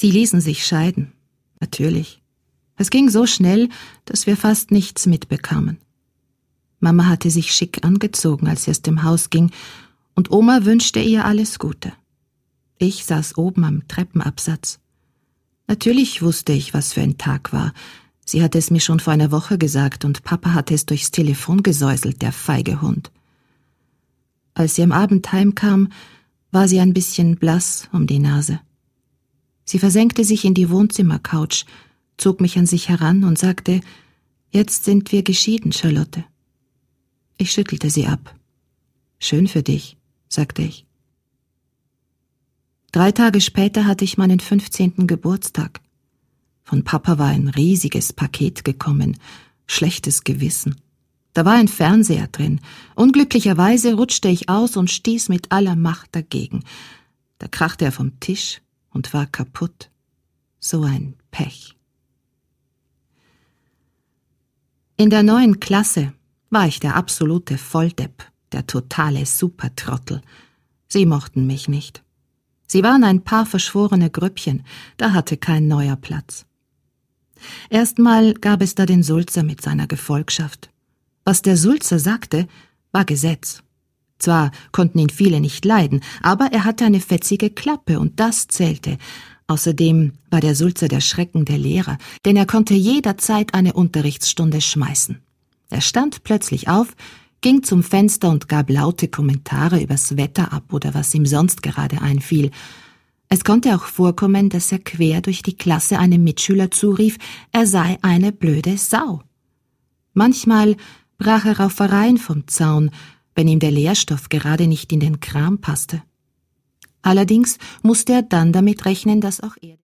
Sie ließen sich scheiden. Natürlich. Es ging so schnell, dass wir fast nichts mitbekamen. Mama hatte sich schick angezogen, als sie aus dem Haus ging, und Oma wünschte ihr alles Gute. Ich saß oben am Treppenabsatz. Natürlich wusste ich, was für ein Tag war. Sie hatte es mir schon vor einer Woche gesagt und Papa hatte es durchs Telefon gesäuselt, der feige Hund. Als sie am Abend heimkam, war sie ein bisschen blass um die Nase. Sie versenkte sich in die Wohnzimmercouch, zog mich an sich heran und sagte, »Jetzt sind wir geschieden, Charlotte.« Ich schüttelte sie ab. »Schön für dich«, sagte ich. 3 Tage später hatte ich meinen 15. Geburtstag. Von Papa war ein riesiges Paket gekommen, schlechtes Gewissen. Da war ein Fernseher drin. Unglücklicherweise rutschte ich aus und stieß mit aller Macht dagegen. Da krachte er vom Tisch und war kaputt. So ein Pech. In der 9. Klasse war ich der absolute Volldepp, der totale Supertrottel. Sie mochten mich nicht. Sie waren ein paar verschworene Grüppchen, da hatte kein neuer Platz. Erstmal gab es da den Sulzer mit seiner Gefolgschaft. Was der Sulzer sagte, war Gesetz. Zwar konnten ihn viele nicht leiden, aber er hatte eine fetzige Klappe und das zählte. Außerdem war der Sulzer der Schrecken der Lehrer, denn er konnte jederzeit eine Unterrichtsstunde schmeißen. Er stand plötzlich auf, ging zum Fenster und gab laute Kommentare übers Wetter ab oder was ihm sonst gerade einfiel. Es konnte auch vorkommen, dass er quer durch die Klasse einem Mitschüler zurief, er sei eine blöde Sau. Manchmal brach er Raufereien vom Zaun, wenn ihm der Lehrstoff gerade nicht in den Kram passte. Allerdings musste er dann damit rechnen, dass auch er